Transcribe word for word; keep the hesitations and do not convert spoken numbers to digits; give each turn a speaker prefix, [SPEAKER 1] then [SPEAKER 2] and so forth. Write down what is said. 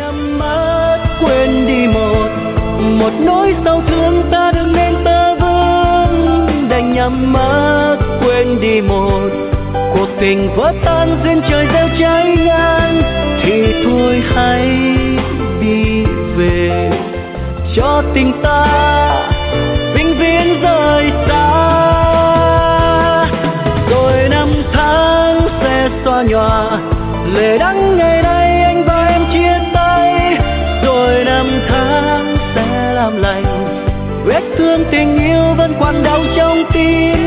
[SPEAKER 1] nhắm mắt quên đi một một nỗi đau thương ta đừng nên tơ vương, đành nhắm mắt quên đi một cuộc tình vỡ tan duyên trời gieo cháy ngang. Thì thôi hãy đi về cho tình ta vĩnh viễn rời xa. Rồi năm tháng sẽ xóa nhòa lệ đắng ngày nay anh và em chia tay. Rồi năm tháng sẽ làm lành vết thương tình yêu vẫn còn đau trong tim.